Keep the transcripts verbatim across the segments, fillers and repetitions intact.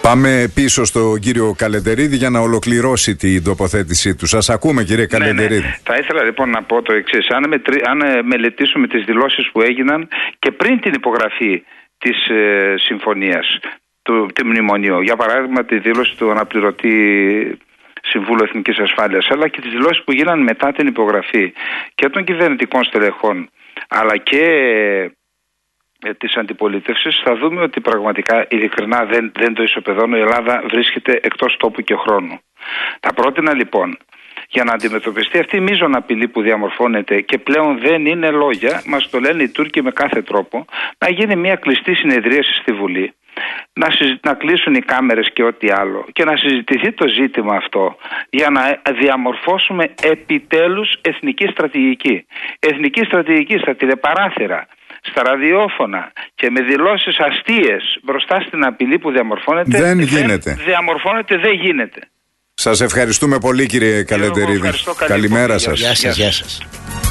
Πάμε πίσω στον κύριο Καλεντερίδη για να ολοκληρώσει την τοποθέτησή του. Σας ακούμε, κύριε Καλεντερίδη. Ναι, ναι. Θα ήθελα λοιπόν να πω το εξής. Αν, μετρη... Αν μελετήσουμε τις δηλώσεις που έγιναν και πριν την υπογραφή της ε, συμφωνίας του, του μνημονίου, για παράδειγμα τη δήλωση του αναπληρωτή Συμβούλου Εθνικής Ασφάλειας, αλλά και τις δηλώσεις που γίνανε μετά την υπογραφή και των κυβερνητικών στελεχών αλλά και ε, της αντιπολίτευσης, θα δούμε ότι πραγματικά ειλικρινά δεν, δεν το ισοπεδώνω, η Ελλάδα βρίσκεται εκτός τόπου και χρόνου. Θα πρότεινα λοιπόν, για να αντιμετωπιστεί αυτή η μείζωνα απειλή που διαμορφώνεται και πλέον δεν είναι λόγια, μας το λένε οι Τούρκοι με κάθε τρόπο, να γίνει μια κλειστή συνεδρίαση στη Βουλή, να, συζη... να κλείσουν οι κάμερες και ό,τι άλλο και να συζητηθεί το ζήτημα αυτό για να διαμορφώσουμε επιτέλους εθνική στρατηγική. Εθνική στρατηγική στα τηλεπαράθυρα, στα ραδιόφωνα και με δηλώσεις αστείες μπροστά στην απειλή που διαμορφώνεται. Δεν γίνεται. Δεν διαμορφώνεται, δεν γίνεται. Σας ευχαριστούμε πολύ, κύριε Καλεντερίδη. Καλημέρα σας. Γεια σας, γεια σας.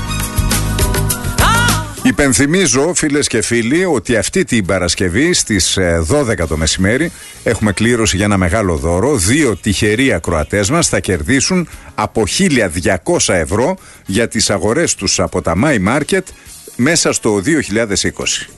Υπενθυμίζω, φίλες και φίλοι, ότι αυτή την Παρασκευή στις δώδεκα το μεσημέρι έχουμε κλήρωση για ένα μεγάλο δώρο. Δύο τυχεροί ακροατές μας θα κερδίσουν από χίλια διακόσια ευρώ για τις αγορές τους από τα My Market μέσα στο δύο χιλιάδες είκοσι.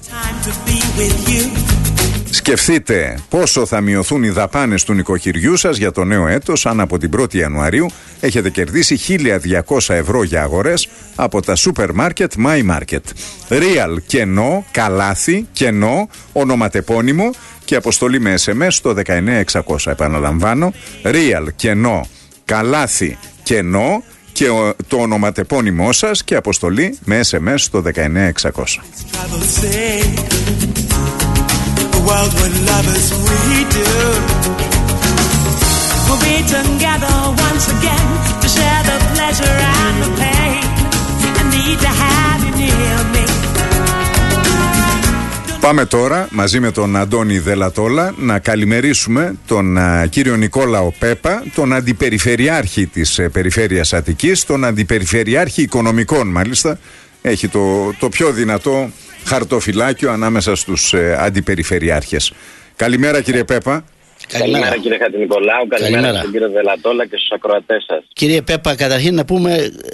Σκεφτείτε πόσο θα μειωθούν οι δαπάνες του νοικοκυριού σας για το νέο έτος αν από την πρώτη Ιανουαρίου έχετε κερδίσει χίλια διακόσια ευρώ για αγορές από τα σούπερ μάρκετ My Market. Real κενό, καλάθι, κενό, ονοματεπώνυμο και αποστολή με ες εμ ες στο δεκαεννέα εξακόσια. Επαναλαμβάνω, Real κενό, καλάθι, κενό και το ονοματεπώνυμό σας και αποστολή με ες εμ ες στο δεκαεννέα εξακόσια. World with lovers we do. We'll be together once again to share the pleasure and the pain. I need to have you near me. Πάμε τώρα μαζί με τον Αντώνη Δελατόλα να καλημερίσουμε τον α, κύριο Νικόλαο Πέπα, τον αντιπεριφερειάρχη της ε, περιφέρειας Αττικής, τον αντιπεριφερειάρχη οικονομικών μάλιστα. Έχει το, το πιο δυνατό χαρτοφυλάκιο ανάμεσα στους ε, αντιπεριφερειάρχες. Καλημέρα, κύριε Πέπα. Καλημέρα, καλημέρα κύριε Χατζηνικολάου, καλημέρα, καλημέρα στον κύριο Δελατόλα και στους ακροατές σας. Κύριε Πέπα, καταρχήν να πούμε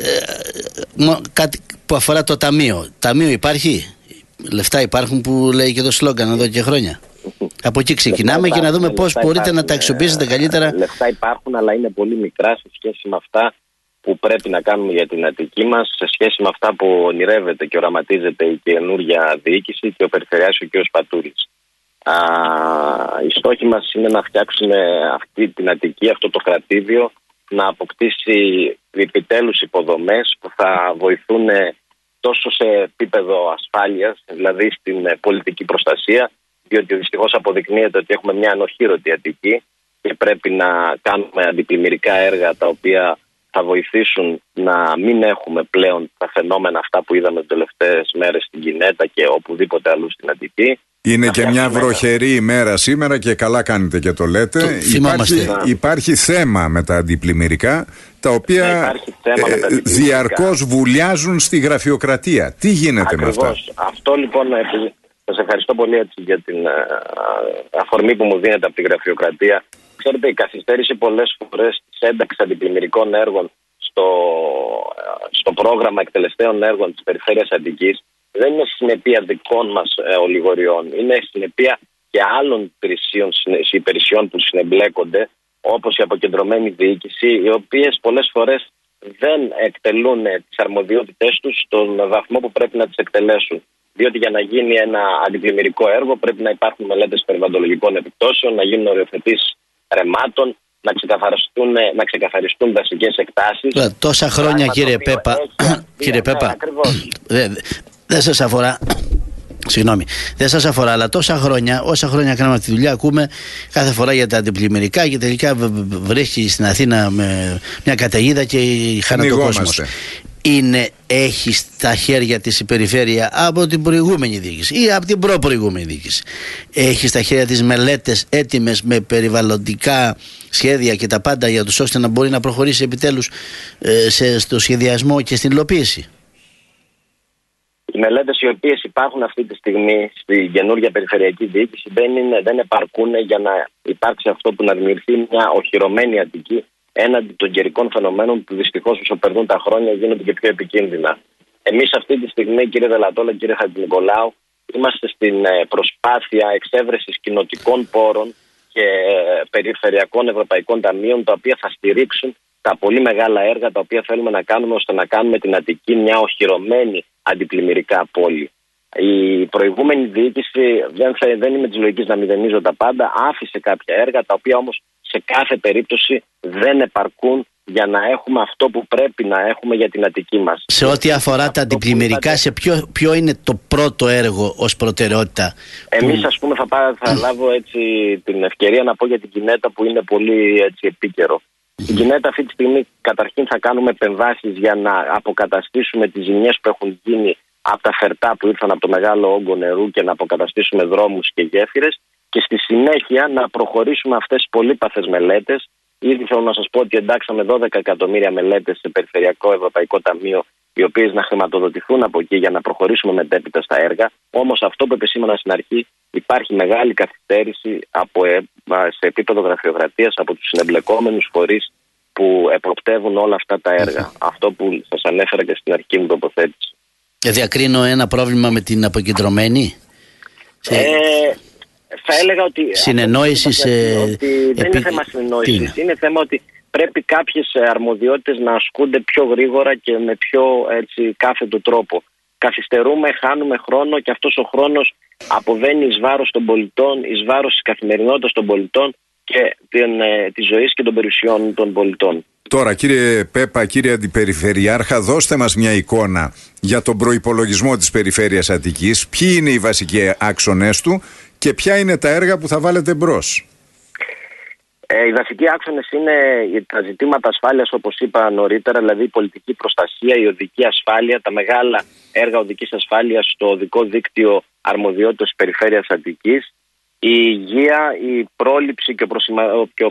ε, κάτι που αφορά το ταμείο. Ταμείο υπάρχει, λεφτά υπάρχουν που λέει και το σλόγγαν εδώ και χρόνια. Από εκεί ξεκινάμε και να δούμε πώς μπορείτε υπάρχουν, να τα αξιοποιήσετε καλύτερα. Λεφτά υπάρχουν, αλλά είναι πολύ μικρά σε σχέση με αυτά που πρέπει να κάνουμε για την Αττική μας, σε σχέση με αυτά που ονειρεύεται και οραματίζεται η καινούργια διοίκηση και ο Περιφερειάρχης ο κ. Πατούλης. Α, οι στόχοι μας είναι να φτιάξουμε αυτή την Αττική, αυτό το κρατήδιο, να αποκτήσει επιτέλους υποδομές που θα βοηθούν τόσο σε επίπεδο ασφάλειας, δηλαδή στην πολιτική προστασία, διότι δυστυχώς αποδεικνύεται ότι έχουμε μια ανοχήρωτη Αττική και πρέπει να κάνουμε αντιπλημμυρικά έργα τα οποία θα βοηθήσουν να μην έχουμε πλέον τα φαινόμενα αυτά που είδαμε τις τελευταίες μέρες στην Κινέτα και οπουδήποτε αλλού στην Αττική. Είναι και μια βροχερή ημέρα σήμερα και καλά κάνετε και το λέτε. Το υπάρχει, υπάρχει θέμα με τα αντιπλημμυρικά, τα οποία ε, διαρκώς βουλιάζουν στη γραφειοκρατία. Τι γίνεται Ακριβώς. με αυτά? Αυτό λοιπόν, σας ευχαριστώ πολύ έτσι, για την α, αφορμή που μου δίνετε από τη γραφειοκρατία. Ξέρετε, η καθυστέρηση πολλές φορές της ένταξης αντιπλημμυρικών έργων στο, στο πρόγραμμα εκτελεστέων έργων της Περιφέρειας Αττικής δεν είναι συνεπία δικών μας ε, ολιγοριών. Είναι συνεπία και άλλων υπηρεσιών, υπηρεσιών που συνεμπλέκονται, όπως η αποκεντρωμένη διοίκηση, οι οποίες πολλές φορές δεν εκτελούν τις αρμοδιότητές τους στον βαθμό που πρέπει να τις εκτελέσουν. Διότι για να γίνει ένα αντιπλημμυρικό έργο πρέπει να υπάρχουν μελέτες περιβαλλοντολογικών επιπτώσεων, να γίνουν οριοθετήσεις ρεμάτων, να ξεκαθαριστούν, να ξεκαθαριστούν βασικές εκτάσεις. Τόσα χρόνια, κύριε Πέπα, κύριε Πέπα, δεν δε σας αφορά. Συγγνώμη, δεν σας αφορά, αλλά τόσα χρόνια, όσα χρόνια κάναμε αυτή τη δουλειά, ακούμε κάθε φορά για τα αντιπλημμυρικά και τελικά βρέχει στην Αθήνα με μια καταιγίδα και χάνεται ο κόσμος. Είναι, έχει στα χέρια της η περιφέρεια από την προηγούμενη διοίκηση ή από την προ-προηγούμενη διοίκηση, έχει στα χέρια της μελέτες έτοιμες με περιβαλλοντικά σχέδια και τα πάντα για τους ώστε να μπορεί να προχωρήσει επιτέλους ε, σε, στο σχεδιασμό και στην υλοποίηση? οι μελέτες οι οποίες υπάρχουν αυτή τη στιγμή στην καινούργια περιφερειακή διοίκηση δεν, είναι, δεν επαρκούν για να υπάρξει αυτό που να δημιουργηθεί μια οχυρωμένη Αττική έναντι των καιρικών φαινομένων που δυστυχώς όσο περνούν τα χρόνια γίνονται και πιο επικίνδυνα. Εμείς αυτή τη στιγμή, κύριε Δελατόλα, κύριε Χατζηνικολάου, είμαστε στην προσπάθεια εξέβρεσης κοινοτικών πόρων και περιφερειακών ευρωπαϊκών ταμείων, τα οποία θα στηρίξουν τα πολύ μεγάλα έργα τα οποία θέλουμε να κάνουμε ώστε να κάνουμε την Αττική μια οχυρωμένη αντιπλημμυρικά πόλη. Η προηγούμενη διοίκηση, δεν, θα, δεν είμαι της λογικής να μηδενίζω τα πάντα, άφησε κάποια έργα τα οποία όμως σε κάθε περίπτωση δεν επαρκούν για να έχουμε αυτό που πρέπει να έχουμε για την Αττική μας. Σε ό,τι αφορά τα αντιπλημμυρικά, σε ποιο, ποιο είναι το πρώτο έργο ως προτεραιότητα? Εμείς που... ας πούμε θα, πάρω, θα λάβω έτσι την ευκαιρία να πω για την Κινέτα που είναι πολύ έτσι, επίκαιρο. Στην Κινέτα αυτή τη στιγμή καταρχήν θα κάνουμε επεμβάσεις για να αποκαταστήσουμε τις ζημιές που έχουν γίνει από τα φερτά που ήρθαν από το μεγάλο όγκο νερού και να αποκαταστήσουμε δρόμους και γέφυρες και στη συνέχεια να προχωρήσουμε αυτές τις πολύπαθες μελέτες. Ήδη θέλω να σας πω ότι εντάξαμε δώδεκα εκατομμύρια μελέτες σε Περιφερειακό Ευρωπαϊκό Ταμείο, οι οποίες να χρηματοδοτηθούν από εκεί για να προχωρήσουμε μετέπειτα στα έργα. Όμως αυτό που επεσήμανα στην αρχή, υπάρχει μεγάλη καθυστέρηση από, σε επίπεδο γραφειοκρατίας από τους συνεμπλεκόμενους φορείς που εποπτεύουν όλα αυτά τα έργα. Αυτό που σας ανέφερα και στην αρχική μου τοποθέτηση. Και διακρίνω ένα πρόβλημα με την αποκεντρωμένη. Ε, θα έλεγα ότι, συνεννόηση σε... ότι δεν είναι θέμα συνεννόησης. Είναι? είναι θέμα ότι πρέπει κάποιες αρμοδιότητες να ασκούνται πιο γρήγορα και με πιο έτσι, κάθετο τρόπο. Καθυστερούμε, χάνουμε χρόνο και αυτός ο χρόνος αποβαίνει εις βάρος των πολιτών, εις βάρος της καθημερινότητας των πολιτών και την, ε, της ζωής και των περιουσιών των πολιτών. Τώρα, κύριε Πέπα, κύριε Αντιπεριφερειάρχα, δώστε μας μια εικόνα για τον προϋπολογισμό της Περιφέρειας Αττικής. Ποιοι είναι οι βασικοί άξονες του και ποια είναι τα έργα που θα βάλετε μπρος? Ε, οι βασικοί άξονες είναι τα ζητήματα ασφάλειας, όπως είπα νωρίτερα, δηλαδή η πολιτική προστασία, η οδική ασφάλεια, τα μεγάλα έργα οδικής ασφάλειας στο οδικό δίκτυο αρμοδιότητας της Περιφέρειας Αττικής, η υγεία, η πρόληψη και ο, προσημα... ο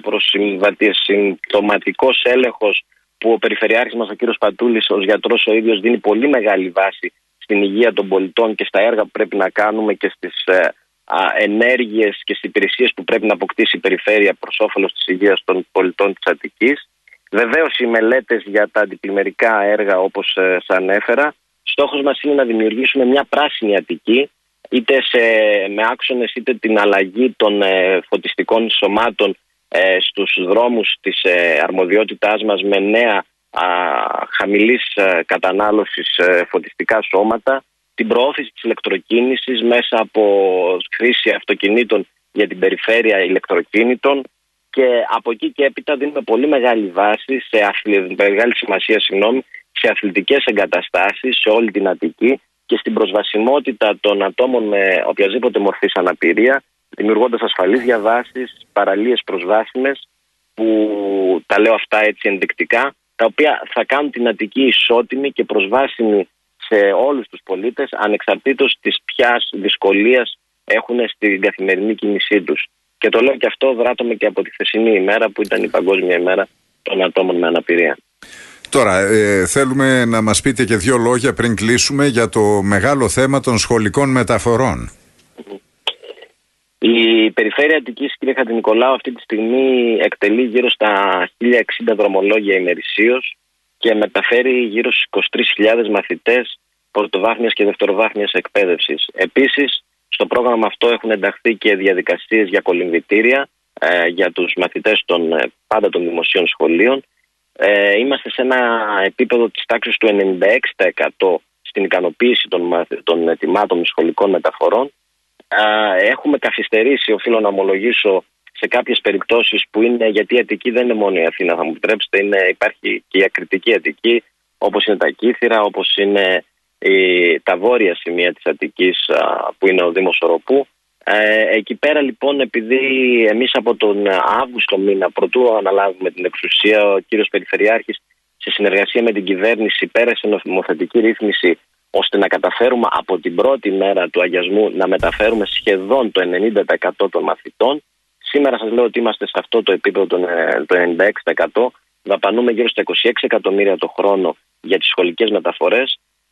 προσυμπτωματικός έλεγχος που ο Περιφερειάρχης μας, ο κύριος Πατούλης, ως γιατρός ο ίδιος, δίνει πολύ μεγάλη βάση στην υγεία των πολιτών και στα έργα που πρέπει να κάνουμε και στις ε, α, ενέργειες και στις υπηρεσίες που πρέπει να αποκτήσει η Περιφέρεια προς όφελος της υγείας των πολιτών της Αττικής. Βεβαίως οι μελέτες για τα αντιπλημμυρικά έργα, όπως ε, σας ανέφερα. Στόχος μας είναι να δημιουργήσουμε μια πράσινη Αττική, είτε σε, με άξονες είτε την αλλαγή των ε, φωτιστικών σωμάτων ε, στους δρόμους της ε, αρμοδιότητάς μας με νέα α, χαμηλής ε, κατανάλωσης ε, φωτιστικά σώματα, την προώθηση της ηλεκτροκίνησης μέσα από χρήση αυτοκινήτων για την περιφέρεια ηλεκτροκίνητων και από εκεί και έπειτα δίνουμε πολύ μεγάλη βάση, σε αθλη... μεγάλη σημασία συγγνώμη, σε αθλητικές εγκαταστάσεις σε όλη την Αττική και στην προσβασιμότητα των ατόμων με οποιαδήποτε μορφής αναπηρία, δημιουργώντας ασφαλείς διαβάσεις, παραλίες προσβάσιμες, που τα λέω αυτά έτσι ενδεικτικά, τα οποία θα κάνουν την Αττική ισότιμη και προσβάσιμη σε όλους τους πολίτες, ανεξαρτήτως της ποιας δυσκολίας έχουν στην καθημερινή κίνησή τους. Και το λέω και αυτό δράτομαι και από τη χθεσινή ημέρα που ήταν η Παγκόσμια ημέρα των ατόμων με αναπηρία. Τώρα, ε, θέλουμε να μας πείτε και δύο λόγια πριν κλείσουμε για το μεγάλο θέμα των σχολικών μεταφορών. Η Περιφέρεια Αττικής, κύριε Χατζηνικολάου, αυτή τη στιγμή εκτελεί γύρω στα χίλια εξήντα δρομολόγια ημερησίως και μεταφέρει γύρω στους είκοσι τρεις χιλιάδες μαθητές πρωτοβάθμιας και δευτεροβάθμιας εκπαίδευσης. Επίσης, στο πρόγραμμα αυτό έχουν ενταχθεί και διαδικασίες για κολυμβητήρια ε, για τους μαθητές των ε, πάντα των δημοσίων σχολείων. Ε, είμαστε σε ένα επίπεδο της τάξης του ενενήντα έξι τοις εκατό στην ικανοποίηση των, των ετοιμάτων σχολικών μεταφορών. Ε, έχουμε καθυστερήσει, οφείλω να ομολογήσω, σε κάποιες περιπτώσεις που είναι, γιατί η Αττική δεν είναι μόνο η Αθήνα, θα μου επιτρέψετε, είναι, υπάρχει και η ακριτική Αττική, όπως είναι τα Κύθυρα, όπως είναι η, τα βόρεια σημεία της Αττικής, α, που είναι ο Δήμος Οροπού. Ε, εκεί πέρα λοιπόν, επειδή εμείς από τον Αύγουστο μήνα, πρωτού αναλάβουμε την εξουσία, ο κύριος Περιφερειάρχης σε συνεργασία με την κυβέρνηση πέρασε νομοθετική ρύθμιση ώστε να καταφέρουμε από την πρώτη μέρα του αγιασμού να μεταφέρουμε σχεδόν το ενενήντα τοις εκατό των μαθητών. Σήμερα σας λέω ότι είμαστε σε αυτό το επίπεδο το ενενήντα έξι τοις εκατό, δαπανούμε γύρω στα είκοσι έξι εκατομμύρια το χρόνο για τις σχολικές μεταφορές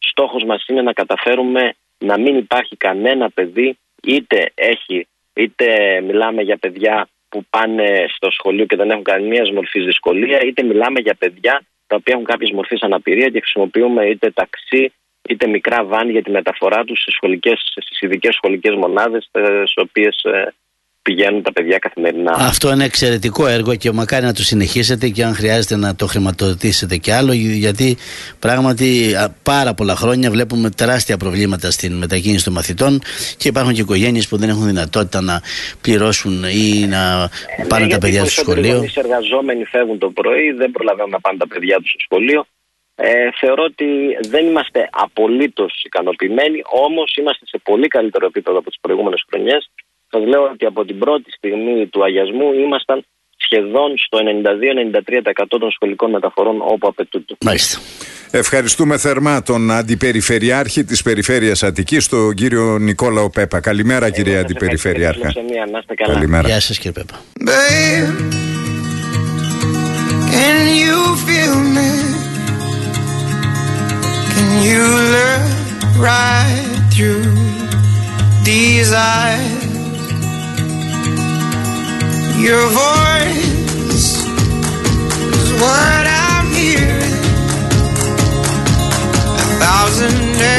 στόχος μας είναι να καταφέρουμε να μην υπάρχει κανένα παιδί, είτε έχει, είτε μιλάμε για παιδιά που πάνε στο σχολείο και δεν έχουν καμία μορφή δυσκολία, είτε μιλάμε για παιδιά τα οποία έχουν κάποιες μορφές αναπηρία και χρησιμοποιούμε είτε ταξί είτε μικρά βαν για τη μεταφορά τους στις, στις ειδικές σχολικές μονάδες, στις οποίες πηγαίνουν τα παιδιά καθημερινά. Αυτό είναι εξαιρετικό έργο και μακάρι να το συνεχίσετε, και αν χρειάζεται να το χρηματοδοτήσετε και άλλο, γιατί πράγματι πάρα πολλά χρόνια βλέπουμε τεράστια προβλήματα στην μετακίνηση των μαθητών και υπάρχουν και οικογένειες που δεν έχουν δυνατότητα να πληρώσουν ή να πάνε ναι, τα παιδιά στο σχολείο. Οι εργαζόμενοι φεύγουν το πρωί, δεν προλαβαίνουν να πάνε τα παιδιά τους στο σχολείο. Ε, θεωρώ ότι δεν είμαστε απολύτως ικανοποιημένοι, όμως είμαστε σε πολύ καλύτερο επίπεδο από τις προηγούμενες χρονιές. Σας λέω ότι από την πρώτη στιγμή του αγιασμού ήμασταν σχεδόν στο ενενήντα δύο με ενενήντα τρία τοις εκατό των σχολικών μεταφορών όπου απαιτούνται. Μάλιστα. Ευχαριστούμε θερμά τον Αντιπεριφερειάρχη της Περιφέρειας Αττικής, τον κύριο Νικόλαο Πέπα. Καλημέρα, Εγώ κύριε Αντιπεριφερειάρχα. Καλημέρα. Γεια σας, κύριε Πέπα. Your voice is what I'm hearing. A thousand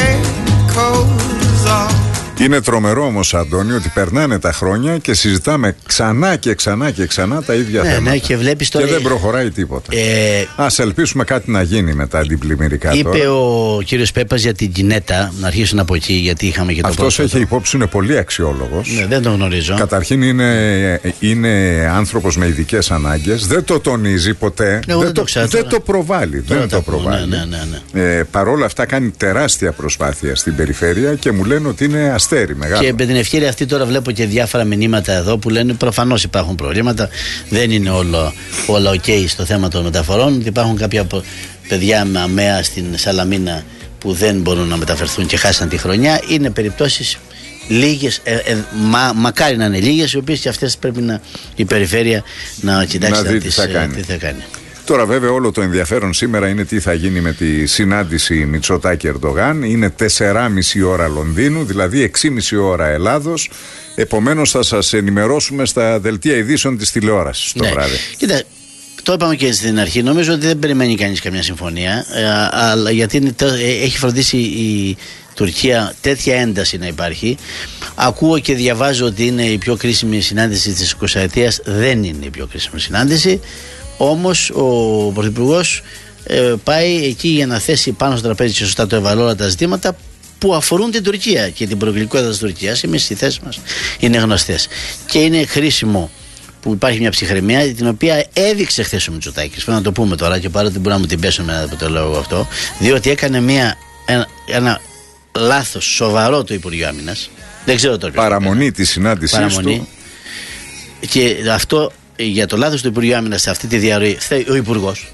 echoes of. Είναι τρομερό όμως, Αντώνη, ότι περνάνε τα χρόνια και συζητάμε ξανά και ξανά και ξανά τα ίδια ναι, θέματα. Ναι, και βλέπεις τώρα... Και δεν προχωράει τίποτα. Ε... Ας ελπίσουμε κάτι να γίνει με τα αντιπλημμυρικά είπε τώρα. Είπε ο κύριος Πέπας για την Κινέτα, να αρχίσουν από εκεί, γιατί είχαμε και το Αυτός έχει υπόψη, είναι πολύ αξιόλογος. Ναι, δεν τον γνωρίζω. Καταρχήν είναι, είναι άνθρωπος με ειδικές ανάγκες. Δεν το τονίζει ποτέ. Εγώ δεν, δεν, το, το, ξέρω, δεν το προβάλλει. Δεν το, το προβάλλει. Ναι, ναι, ναι, ναι. Ε, παρόλα αυτά κάνει τεράστια προσπάθεια στην περιφέρεια και μου λένε ότι είναι αστέρι μεγάλο. Και με την ευκαιρία αυτή τώρα βλέπω και διάφορα μηνύματα εδώ που λένε προφανώς υπάρχουν προβλήματα. Δεν είναι όλο, όλο ok στο θέμα των μεταφορών. Υπάρχουν κάποια παιδιά με αμαία στην Σαλαμίνα που δεν μπορούν να μεταφερθούν και χάσαν τη χρονιά. Είναι περιπτώσεις λίγες, ε, ε, μα, μακάρι να είναι λίγες, οι οποίες και αυτές πρέπει να, η περιφέρεια να κοιτάξει να δει τι θα κάνει. Τι θα κάνει. Τώρα βέβαια όλο το ενδιαφέρον σήμερα είναι τι θα γίνει με τη συνάντηση Μητσοτάκη-Ερντογάν. Είναι τεσσεράμιση ώρα Λονδίνου, δηλαδή έξι και μισή ώρα Ελλάδος. Επομένως θα σας ενημερώσουμε στα δελτία ειδήσεων της τηλεόρασης το ναι. βράδυ. Κοίτα, το είπαμε και στην αρχή, νομίζω ότι δεν περιμένει κανείς καμιά συμφωνία, ε, αλλά γιατί είναι, ε, έχει φροντίσει η Τουρκία τέτοια ένταση να υπάρχει. Ακούω και διαβάζω ότι είναι η πιο κρίσιμη συνάντηση της εικοσαετίας. Δεν είναι η πιο κρίσιμη συνάντηση. Όμως ο Πρωθυπουργός ε, πάει εκεί για να θέσει πάνω στο τραπέζι και σωστά το ευαλώρατα ζητήματα που αφορούν την Τουρκία και την προεκλογικότητα της Τουρκίας. Εμείς στη θέση μας είναι γνωστές. Και είναι χρήσιμο που υπάρχει μια ψυχραιμία, την οποία έδειξε χθες ο Μητσοτάκης. Πρέπει να το πούμε τώρα, και παρότι μπορεί να μου την πέσουν από το λόγο αυτό, διότι έκανε μια, ένα, ένα λάθος σοβαρό το Υπουργείο Άμυνας. Δεν ξέρω τώρα. Παραμονή τη συνάντησή του. Και αυτό, για το λάθος του Υπουργείου Άμυνας σε αυτή τη διαρροή, ο Υπουργός.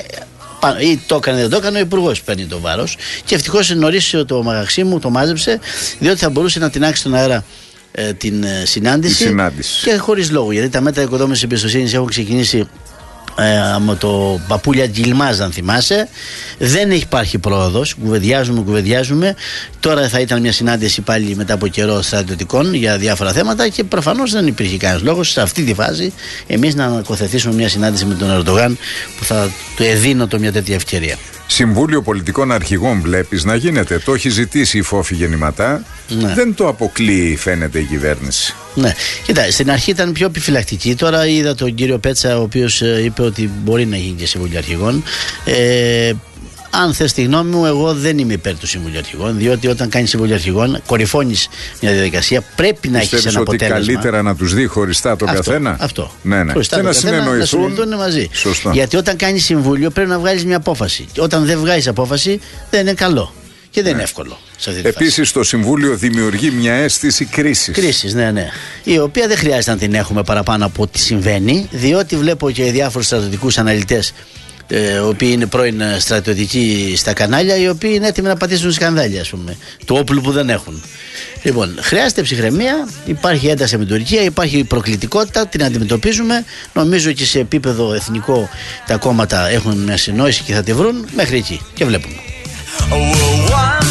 Ή το έκανε ή δεν το έκανε, ο Υπουργός παίρνει το βάρος. Και ευτυχώς νωρίς το Μαγαξίμου το μάζεψε, διότι θα μπορούσε να τεινάξει στον αέρα ε, την ε, συνάντηση, συνάντηση. Και χωρίς λόγο. Γιατί τα μέτρα οικοδόμησης εμπιστοσύνης έχουν ξεκινήσει ε, με το παπούλια Γκυλμάζ, αν θυμάσαι. Δεν υπάρχει πρόοδος. Κουβεντιάζουμε, κουβεντιάζουμε. Τώρα θα ήταν μια συνάντηση πάλι μετά από καιρό στρατιωτικών για διάφορα θέματα και προφανώς δεν υπήρχε κανένας λόγος σε αυτή τη φάση εμείς να ανακοθετήσουμε μια συνάντηση με τον Ερντογάν που θα του εδίνω μια τέτοια ευκαιρία. Συμβούλιο Πολιτικών Αρχηγών βλέπεις να γίνεται. Το έχει ζητήσει η Φόφη γεννηματά. Ναι. Δεν το αποκλείει, φαίνεται, η κυβέρνηση. Ναι, κοίτα, στην αρχή ήταν πιο επιφυλακτική. Τώρα είδα τον κύριο Πέτσα, ο οποίος ε, είπε ότι μπορεί να γίνει και Συμβούλιο Αρχηγών. Ε, αν θες τη γνώμη μου, εγώ δεν είμαι υπέρ του Συμβουλίου Αρχηγών, διότι όταν κάνεις Συμβουλίο Αρχηγών, κορυφώνεις μια διαδικασία, πρέπει να έχεις ένα αποτέλεσμα. Ότι καλύτερα να τους δει χωριστά τον αυτό, καθένα. Αυτό. Ναι, ναι. Χωριστά και τον να καθένα, συνεννοηθούν. να συνεννοηθούν μαζί. Σωστό. Γιατί όταν κάνεις Συμβούλιο πρέπει να βγάλεις μια απόφαση. Και όταν δεν βγάλεις απόφαση, δεν είναι καλό. Και δεν ναι. είναι εύκολο. Επίσης, το Συμβούλιο δημιουργεί μια αίσθηση κρίσης. Κρίσης, ναι, ναι. Η οποία δεν χρειάζεται να την έχουμε παραπάνω από ό,τι συμβαίνει, διότι βλέπω και διάφορους στρατιωτικούς αναλυτές, οι οποίοι είναι πρώην στρατιωτικοί στα κανάλια, οι οποίοι είναι έτοιμοι να πατήσουν σκανδάλια, ας πούμε, του όπλου που δεν έχουν. Λοιπόν, χρειάζεται ψυχραιμία, υπάρχει ένταση με την Τουρκία, υπάρχει προκλητικότητα, την αντιμετωπίζουμε. Νομίζω και σε επίπεδο εθνικό τα κόμματα έχουν μια συννόηση και θα τη βρουν μέχρι εκεί. Και βλέπουμε. Oh, oh,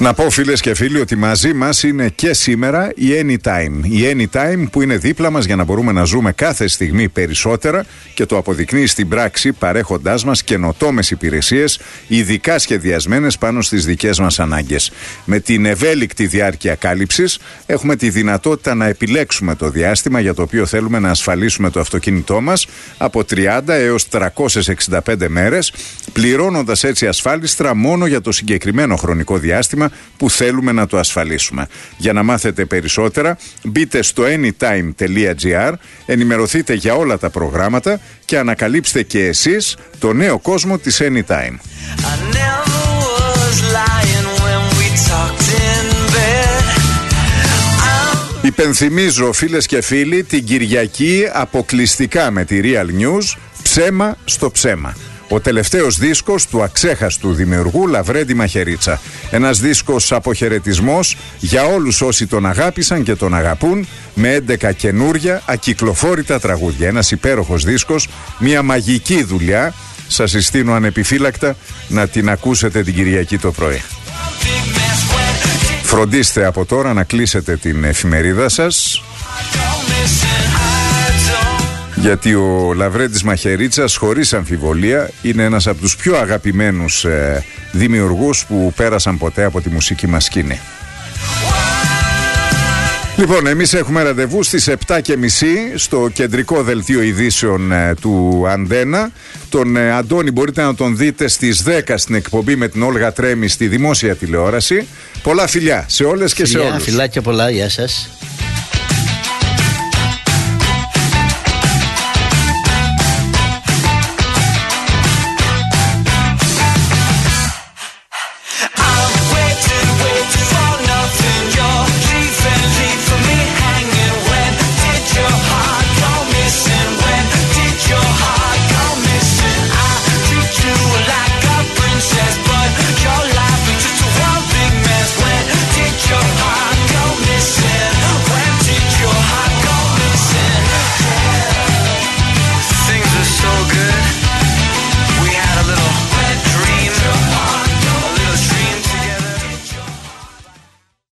Να πω φίλες και φίλοι ότι μαζί μας είναι και σήμερα η Anytime. Η Anytime που είναι δίπλα μας για να μπορούμε να ζούμε κάθε στιγμή περισσότερα και το αποδεικνύει στην πράξη παρέχοντάς μας καινοτόμες υπηρεσίες ειδικά σχεδιασμένες πάνω στις δικές μας ανάγκες. Με την ευέλικτη διάρκεια κάλυψης έχουμε τη δυνατότητα να επιλέξουμε το διάστημα για το οποίο θέλουμε να ασφαλίσουμε το αυτοκίνητό μας από τριάντα έως τριακόσιες εξήντα πέντε μέρες, πληρώνοντας έτσι ασφάλιστρα μόνο για το συγκεκριμένο χρονικό διάστημα που θέλουμε να το ασφαλίσουμε. Για να μάθετε περισσότερα, μπείτε στο anytime τελεία gr, ενημερωθείτε για όλα τα προγράμματα και ανακαλύψτε και εσείς το νέο κόσμο της Anytime. Υπενθυμίζω φίλες και φίλοι την Κυριακή αποκλειστικά με τη Real News ψέμα στο ψέμα. Ο τελευταίος δίσκος του αξέχαστου δημιουργού Λαβρέντη Μαχαιρίτσα. Ένας δίσκος αποχαιρετισμός για όλους όσοι τον αγάπησαν και τον αγαπούν, με έντεκα καινούρια ακυκλοφόρητα τραγούδια. Ένας υπέροχος δίσκος, μια μαγική δουλειά. Σας συστήνω ανεπιφύλακτα να την ακούσετε την Κυριακή το πρωί. Φροντίστε από τώρα να κλείσετε την εφημερίδα σας, γιατί ο Λαβρέντης Μαχαιρίτσας χωρίς αμφιβολία είναι ένας από τους πιο αγαπημένους ε, δημιουργούς που πέρασαν ποτέ από τη μουσική μας σκηνή. Λοιπόν, εμείς έχουμε ραντεβού στις επτά και μισή στο κεντρικό δελτίο ειδήσεων ε, του Αντένα. Τον ε, Αντώνη μπορείτε να τον δείτε στις δέκα στην εκπομπή με την Όλγα Τρέμι στη δημόσια τηλεόραση. Πολλά φιλιά σε όλες και φιλιά, σε όλους. Φιλάκια πολλά, γεια σας.